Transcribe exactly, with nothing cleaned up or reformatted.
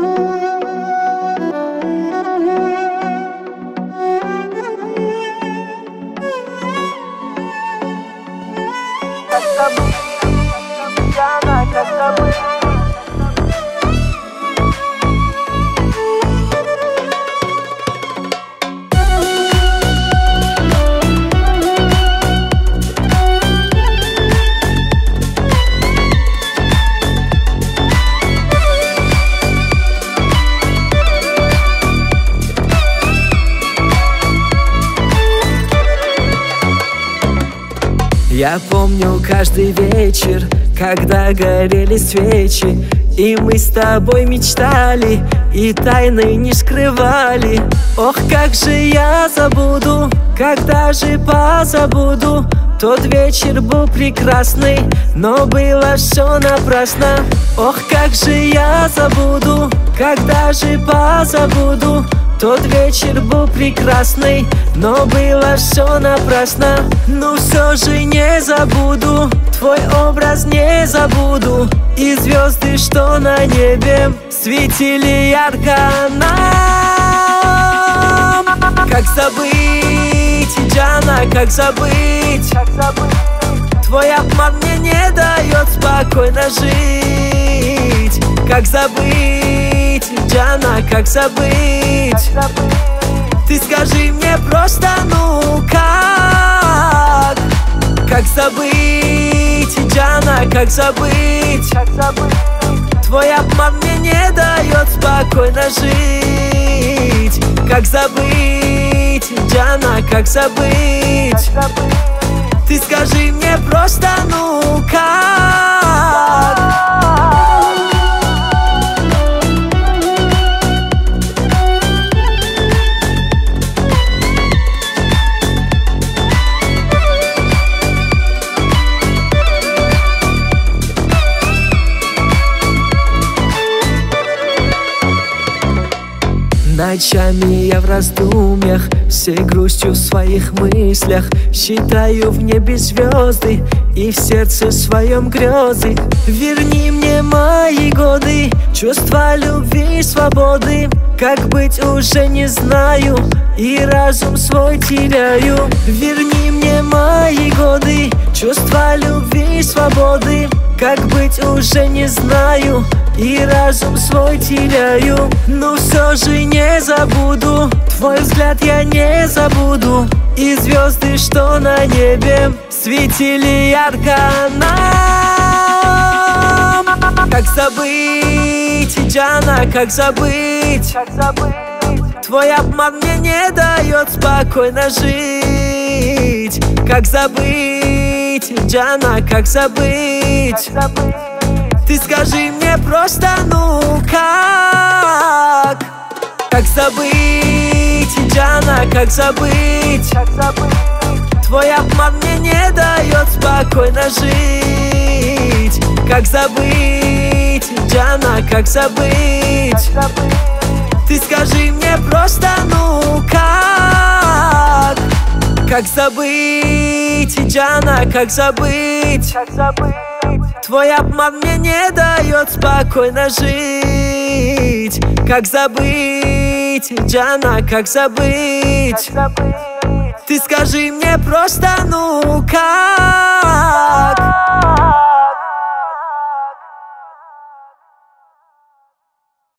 Как забыть, Диана, как забыть? Я помню каждый вечер, когда горели свечи, и мы с тобой мечтали, и тайны не скрывали. Ох, как же я забуду, когда же позабуду. Тот вечер был прекрасный, но было все напрасно. Ох, как же я забуду, когда же позабуду. Тот вечер был прекрасный, но было все напрасно. Но все же не забуду, твой образ не забуду, и звезды, что на небе, светили ярко нам. Как забыть, Диана, как забыть? Как забыть? Твой обман мне не дает спокойно жить. Как забыть, Диана, как забыть? Как забыть? Ты скажи мне просто, ну как? Как забыть, Диана, как забыть? Как забыть? Твой обман мне не дает спокойно жить. Как забыть, Диана, как забыть? Как забыть? Ты скажи мне просто, ну как? Ночами я в раздумьях, всей грустью в своих мыслях, считаю в небе звезды и в сердце своем грезы. Верни мне мои годы, чувства любви и свободы. Как быть уже не знаю, и разум свой теряю. Верни мне мои годы, чувства любви и свободы. Как быть уже не знаю, и разум свой теряю. Но все же не забуду, твой взгляд я не забуду, и звезды, что на небе, светили ярко нам. Как забыть, Диана, как забыть? Как забыть? Твой обман мне не дает спокойно жить. Как забыть, Диана, как забыть? Как забыть? Ты скажи мне просто, ну как? Как забыть, Диана, как забыть? Как забыть? Твой обман мне не дает спокойно жить. Как забыть, Диана, как забыть? Как забыть? Ты скажи мне просто, ну как? Как забыть, Диана, как забыть? Как забыть? Твой обман мне не дает спокойно жить. Как забыть, Диана, как забыть? Как забыть? Ты скажи мне просто, ну как?